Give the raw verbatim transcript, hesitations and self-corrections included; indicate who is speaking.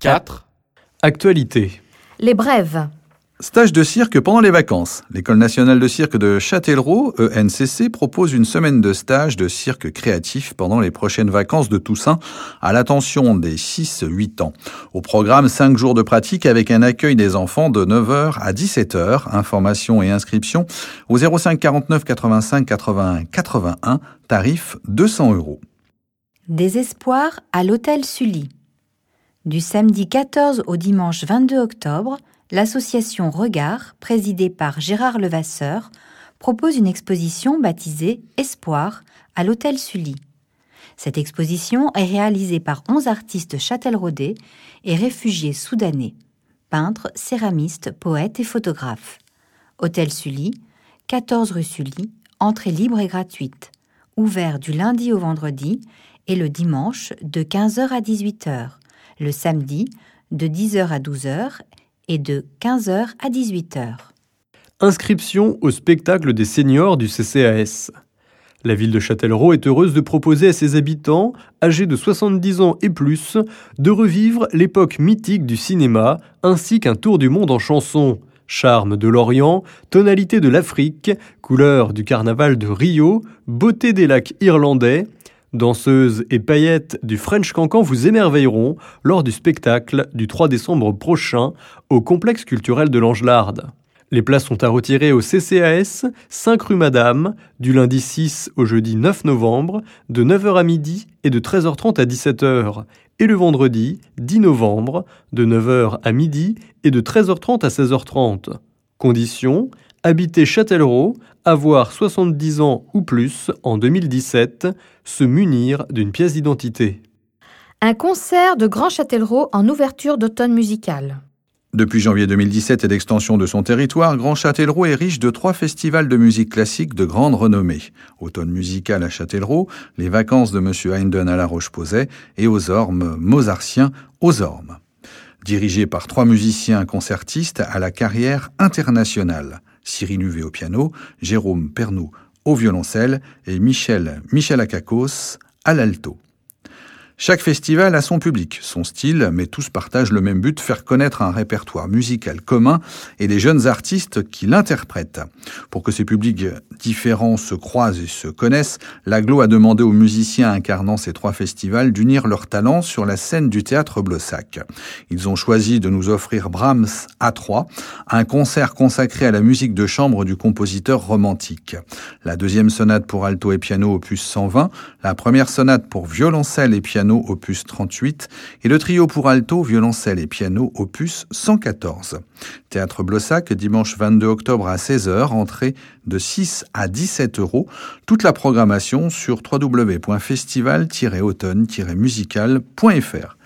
Speaker 1: quatre.
Speaker 2: Actualité.
Speaker 3: Les brèves.
Speaker 4: Stage de cirque pendant les vacances. L'École nationale de cirque de Châtellerault, E N C C, propose une semaine de stage de cirque créatif pendant les prochaines vacances de Toussaint à l'attention des six huit ans. Au programme, cinq jours de pratique avec un accueil des enfants de neuf heures à dix-sept heures. Information et inscription au zéro cinq quarante-neuf quatre-vingt-cinq quatre-vingt-un quatre-vingt-un, tarif deux cents euros.
Speaker 3: Désespoir à l'hôtel Sully. Du samedi quatorze au dimanche vingt-deux octobre, l'association Regard, présidée par Gérard Levasseur, propose une exposition baptisée Espoir à l'hôtel Sully. Cette exposition est réalisée par onze artistes châtelleraudais et réfugiés soudanais, peintres, céramistes, poètes et photographes. Hôtel Sully, quatorze rue Sully, entrée libre et gratuite, ouvert du lundi au vendredi et le dimanche de quinze heures à dix-huit heures, le samedi de dix heures à douze heures et de quinze heures à dix-huit heures.
Speaker 2: Inscription au spectacle des seniors du C C A S. La ville de Châtellerault est heureuse de proposer à ses habitants, âgés de soixante-dix ans et plus, de revivre l'époque mythique du cinéma, ainsi qu'un tour du monde en chanson. Charme de l'Orient, tonalité de l'Afrique, couleur du carnaval de Rio, beauté des lacs irlandais, danseuses et paillettes du French Cancan vous émerveilleront lors du spectacle du trois décembre prochain au complexe culturel de l'Angelard. Les places sont à retirer au C C A S, cinq rue Madame, du lundi six au jeudi neuf novembre, de neuf heures à midi et de treize heures trente à dix-sept heures, et le vendredi dix novembre, de neuf heures à midi et de treize heures trente à seize heures trente. Conditions: habiter Châtellerault, avoir soixante-dix ans ou plus en deux mille dix-sept, se munir d'une pièce d'identité.
Speaker 3: Un concert de Grand Châtellerault en ouverture d'automne musical.
Speaker 4: Depuis janvier deux mille dix-sept et l'extension de son territoire, Grand Châtellerault est riche de trois festivals de musique classique de grande renommée. Automne musical à Châtellerault, les vacances de Monsieur Haendel à La Roche-Posay et aux Ormes mozartiens aux Ormes. Dirigé par trois musiciens concertistes à la carrière internationale. Cyril Huvet au piano, Jérôme Pernoud au violoncelle et Michel Michalakakos à l'alto. Chaque festival a son public, son style, mais tous partagent le même but, faire connaître un répertoire musical commun et les jeunes artistes qui l'interprètent. Pour que ces publics différents se croisent et se connaissent, l'Aglo a demandé aux musiciens incarnant ces trois festivals d'unir leurs talents sur la scène du théâtre Blossac. Ils ont choisi de nous offrir Brahms A trois, un concert consacré à la musique de chambre du compositeur romantique. La deuxième sonate pour alto et piano opus cent vingt, la première sonate pour violoncelle et piano opus trente-huit et le trio pour alto, violoncelle et piano opus cent quatorze. Théâtre Blossac, dimanche vingt-deux octobre à seize heures, entrée de six à dix-sept euros. Toute la programmation sur w w w point festival tiret automne tiret musical point f r.